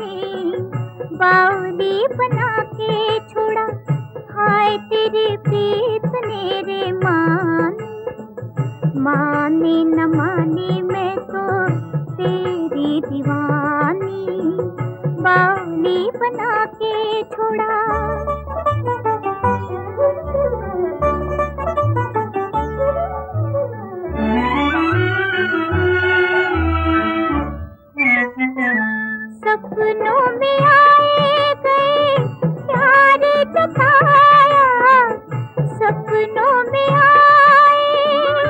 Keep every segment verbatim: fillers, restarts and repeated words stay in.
ने बावली बना के छोड़ा। हाय तेरी प्रीत ने रे माने, माने न माने मैं तो तेरी दीवानी, बावली बना के छोड़ा। सपनों में आए गए प्यार जताया, सपनों में आए,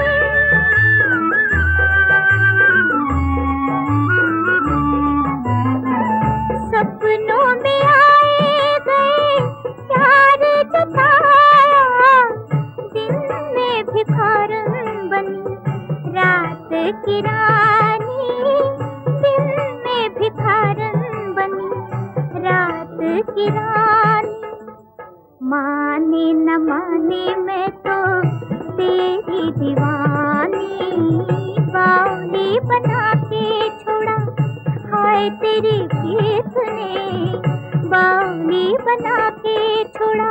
सपनों में आए गए प्यार जताया। दिन में भिखारन बनी रात की रानी, दिन में भिखारन बनी रात की रानी। माने न माने मैं तो तेरी दीवानी, बावली बना के छोड़ा। हाय तेरी प्रीत ने बावली बना के छोड़ा।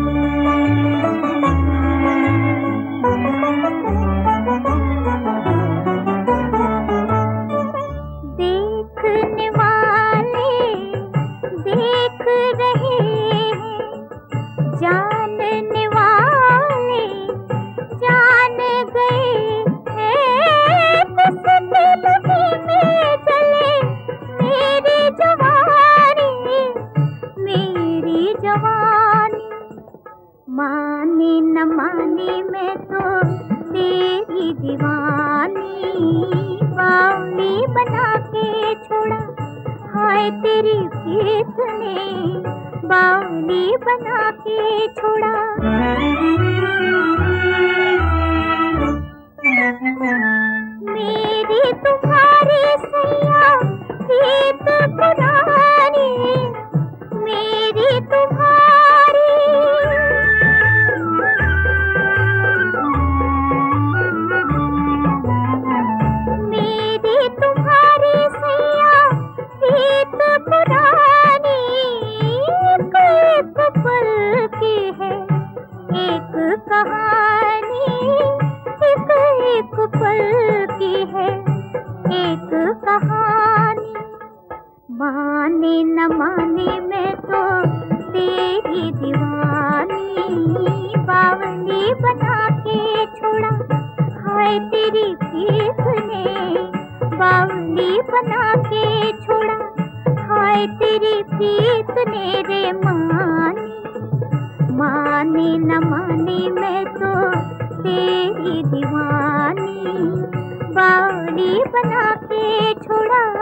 देखने वाले देख रहे हैं, जानने वाले जान गए हैं। किस दिल में जले मेरी जवानी, मेरी जवानी। माने न माने मैं तो तेरी दीवानी, बावली बना के छोड़ा। हाय तेरी प्रीत ने बावली बना के छोड़ा। मेरी तुम्हारी सैया प्रीत पुरानी, मेरी तुम्हारी, मेरी तुम्हारी सैया प्रीत पुरानी। एक पल की है एक कहानी, एक एक पल की है एक कहानी। माने न माने मैं तो तेरी दीवानी, बावली बना के छोड़ा। हाय तेरी प्रीत ने बावली बना के छोड़ा। हाय तेरी प्रीत ने रे माने, माने न माने मैं तो तेरी दीवानी, बावली बना के छोड़ा।